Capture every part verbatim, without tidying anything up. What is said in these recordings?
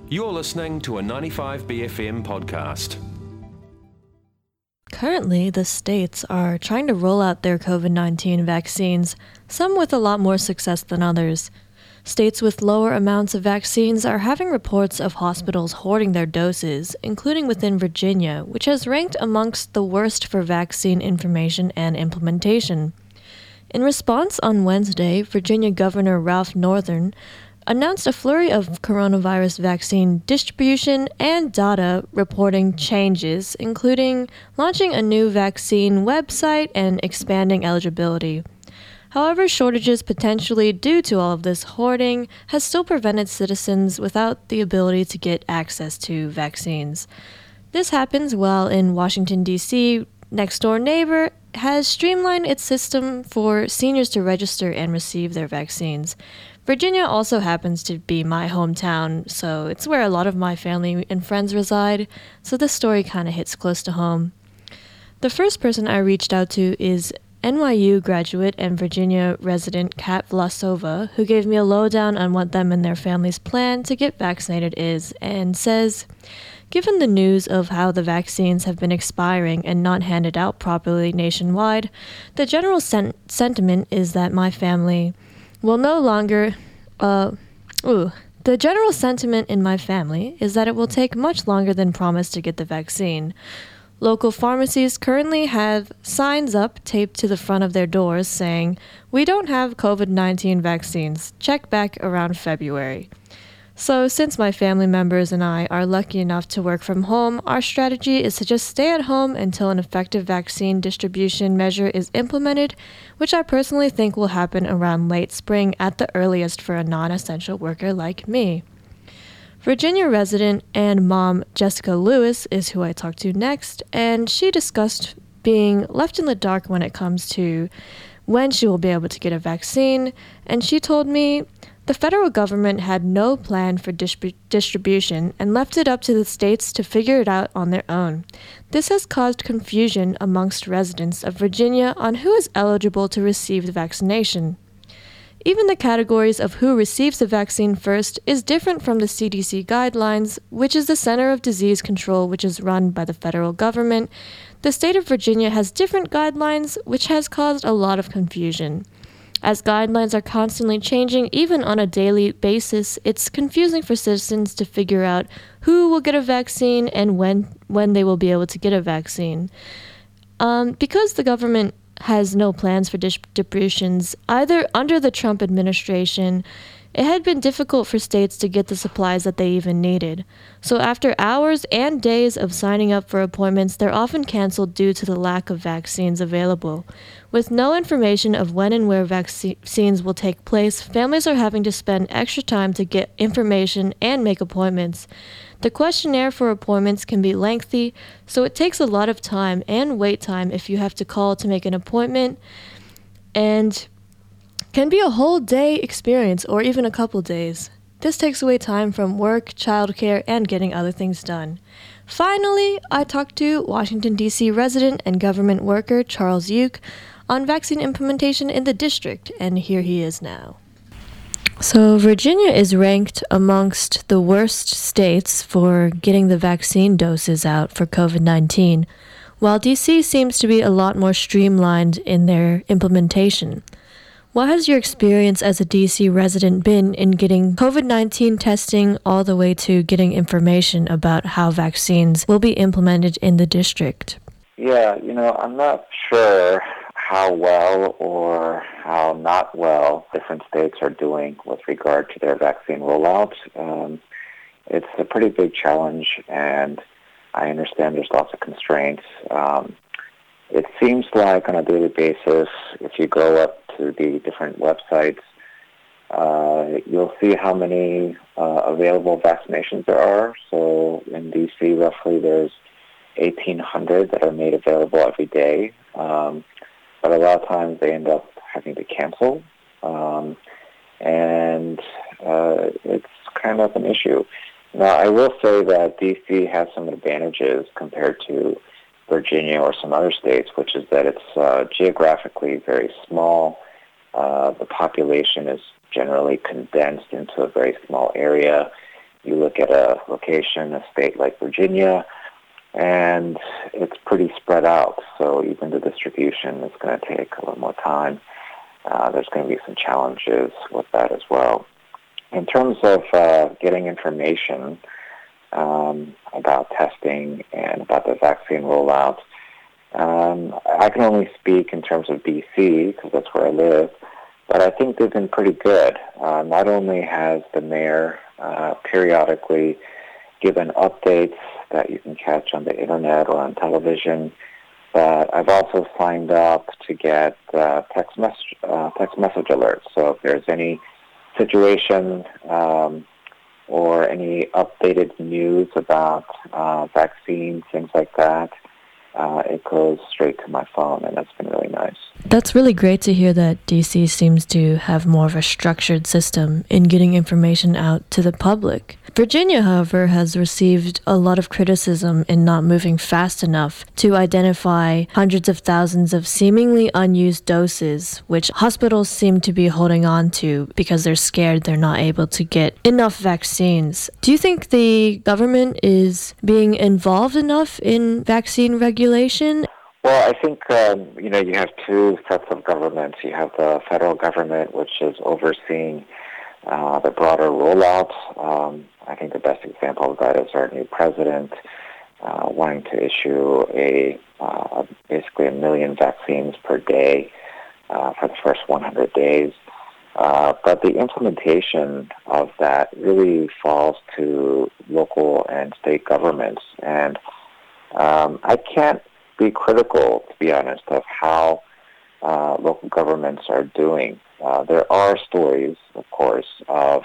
You're listening to a ninety-five B F M podcast. Currently, the states are trying to roll out their COVID nineteen vaccines, some with a lot more success than others. States with lower amounts of vaccines are having reports of hospitals hoarding their doses, including within Virginia, which has ranked amongst the worst for vaccine information and implementation. In response, on Wednesday, Virginia Governor Ralph Northam announced a flurry of coronavirus vaccine distribution and data reporting changes, including launching a new vaccine website and expanding eligibility. However, shortages potentially due to all of this hoarding has still prevented citizens without the ability to get access to vaccines. This happens while in Washington, D C, next-door neighbor has streamlined its system for seniors to register and receive their vaccines. Virginia also happens to be my hometown, so it's where a lot of my family and friends reside, so this story kind of hits close to home. The first person I reached out to is N Y U graduate and Virginia resident Kat Vlasova, who gave me a lowdown on what them and their family's plan to get vaccinated is, and says, given the news of how the vaccines have been expiring and not handed out properly nationwide, the general sen- sentiment is that my family will no longer, uh, ooh, the general sentiment in my family is that it will take much longer than promised to get the vaccine. Local pharmacies currently have signs up taped to the front of their doors saying, "We don't have COVID nineteen vaccines. Check back around February." So since my family members and I are lucky enough to work from home, our strategy is to just stay at home until an effective vaccine distribution measure is implemented, which I personally think will happen around late spring at the earliest for a non-essential worker like me. Virginia resident and mom Jessica Lewis is who I talked to next, and she discussed being left in the dark when it comes to when she will be able to get a vaccine, and she told me the federal government had no plan for distrib- distribution and left it up to the states to figure it out on their own. This has caused confusion amongst residents of Virginia on who is eligible to receive the vaccination. Even the categories of who receives the vaccine first is different from the C D C guidelines, which is the Center of Disease Control, which is run by the federal government. The state of Virginia has different guidelines, which has caused a lot of confusion. As guidelines are constantly changing, even on a daily basis, it's confusing for citizens to figure out who will get a vaccine and when when they will be able to get a vaccine. Um, because the government has no plans for distributions, either under the Trump administration, it had been difficult for states to get the supplies that they even needed. So after hours and days of signing up for appointments, they're often canceled due to the lack of vaccines available. With no information of when and where vaccines will take place, families are having to spend extra time to get information and make appointments. The questionnaire for appointments can be lengthy, so it takes a lot of time and wait time if you have to call to make an appointment, and can be a whole day experience or even a couple days. This takes away time from work, childcare, and getting other things done. Finally, I talked to Washington, D C resident and government worker Charles Uke on vaccine implementation in the district, and here he is now. So Virginia is ranked amongst the worst states for getting the vaccine doses out for COVID nineteen, while D C seems to be a lot more streamlined in their implementation. What has your experience as a D C resident been in getting COVID nineteen testing all the way to getting information about how vaccines will be implemented in the district? Yeah, you know, I'm not sure how well or how not well different states are doing with regard to their vaccine rollout. Um, it's a pretty big challenge, and I understand there's lots of constraints. Um, it seems like on a daily basis, if you go up to the different websites, uh, you'll see how many uh, available vaccinations there are. So in D C, roughly there's eighteen hundred that are made available every day. Um, but a lot of times they end up having to cancel. Um, and uh, it's kind of an issue. Now, I will say that D C has some advantages compared to Virginia or some other states, which is that it's uh, geographically very small. Uh, the population is generally condensed into a very small area. You look at a location, a state like Virginia, and it's pretty spread out. So even the distribution is going to take a little more time. Uh, there's going to be some challenges with that as well. In terms of uh, getting information um, about testing and about the vaccine rollout, um, I can only speak in terms of B C because that's where I live, but I think they've been pretty good. Uh, not only has the mayor uh, periodically given updates that you can catch on the internet or on television, but I've also signed up to get uh, text, mess- uh, text message alerts. So if there's any situation um, or any updated news about uh, vaccines, things like that, uh, it goes straight to my phone, and that's been really nice. That's really great to hear that D C seems to have more of a structured system in getting information out to the public. Virginia, however, has received a lot of criticism in not moving fast enough to identify hundreds of thousands of seemingly unused doses, which hospitals seem to be holding on to because they're scared they're not able to get enough vaccines. Do you think the government is being involved enough in vaccine regulation? Well, I think, um, you know, you have two sets of governments. You have the federal government, which is overseeing uh, the broader rollout. Um, I think the best example of that is our new president uh, wanting to issue a uh, basically a million vaccines per day uh, for the first one hundred days. Uh, but the implementation of that really falls to local and state governments. And um, I can't be critical, to be honest, of how uh, local governments are doing. Uh, there are stories, of course, of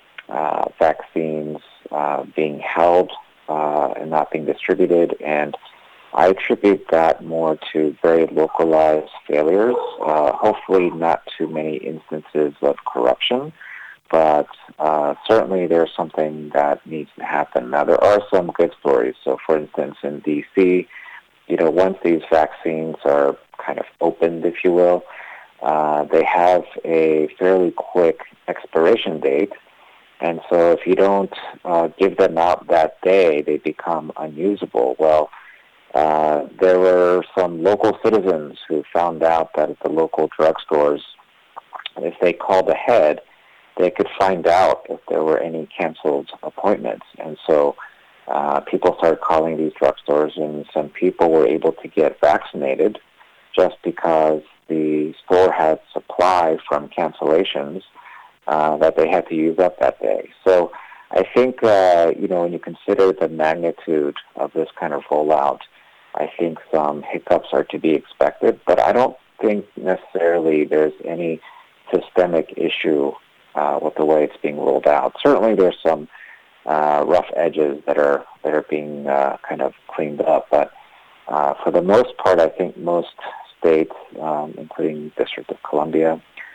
uh, vaccines uh, being held uh, and not being distributed, and I attribute that more to very localized failures, uh, hopefully not too many instances of corruption, but uh, certainly there's something that needs to happen. Now, there are some good stories. So, for instance, in D C, you know, once these vaccines are kind of opened, if you will, uh, they have a fairly quick expiration date. And so if you don't uh, give them out that day, they become unusable. Well, uh, there were some local citizens who found out that at the local drugstores, if they called ahead, they could find out if there were any canceled appointments. And so Uh, people started calling these drugstores, and some people were able to get vaccinated just because the store had supply from cancellations uh, that they had to use up that day. So I think, uh, you know, when you consider the magnitude of this kind of rollout, I think some hiccups are to be expected, but I don't think necessarily there's any systemic issue uh, with the way it's being rolled out. Certainly there's some Uh, rough edges that are that are being uh, kind of cleaned up. But uh, for the most part, I think most states, um, including District of Columbia,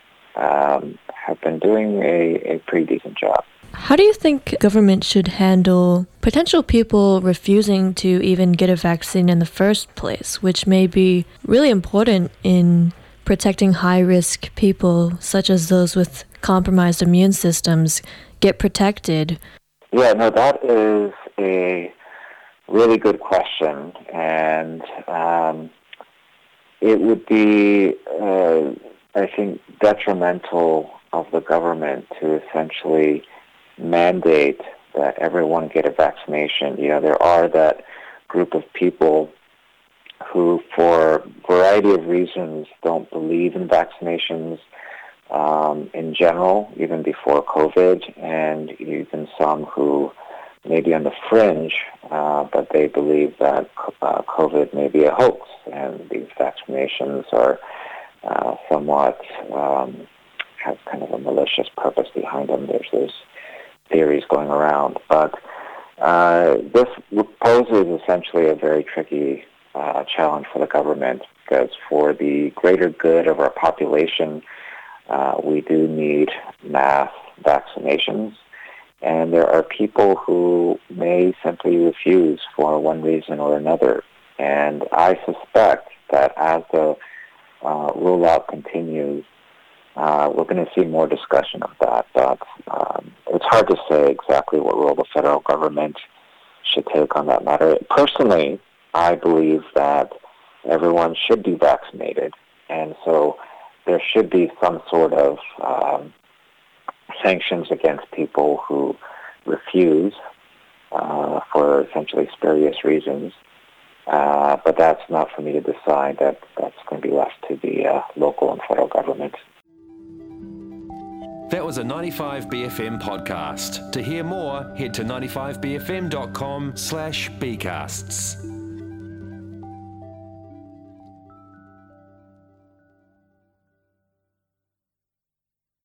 um, have been doing a, a pretty decent job. How do you think government should handle potential people refusing to even get a vaccine in the first place, which may be really important in protecting high-risk people, such as those with compromised immune systems, get protected? Yeah, no, that is a really good question, and um, it would be, uh, I think, detrimental of the government to essentially mandate that everyone get a vaccination. You know, there are that group of people who, for a variety of reasons, don't believe in vaccinations Um, in general, even before COVID, and even some who may be on the fringe, uh, but they believe that uh, COVID may be a hoax, and these vaccinations are uh, somewhat, um, have kind of a malicious purpose behind them. There's those theories going around. But uh, this poses essentially a very tricky uh, challenge for the government, because for the greater good of our population, Uh, we do need mass vaccinations, and there are people who may simply refuse for one reason or another. And I suspect that as the uh, rollout continues, uh, we're going to see more discussion of that. But um, it's hard to say exactly what role the federal government should take on that matter. Personally, I believe that everyone should be vaccinated, and so there should be some sort of um, sanctions against people who refuse uh, for essentially spurious reasons. Uh, but that's not for me to decide. That that's going to be left to the uh, local and federal government. That was a ninety-five B F M podcast. To hear more, head to ninety-five b f m dot com slash bcasts.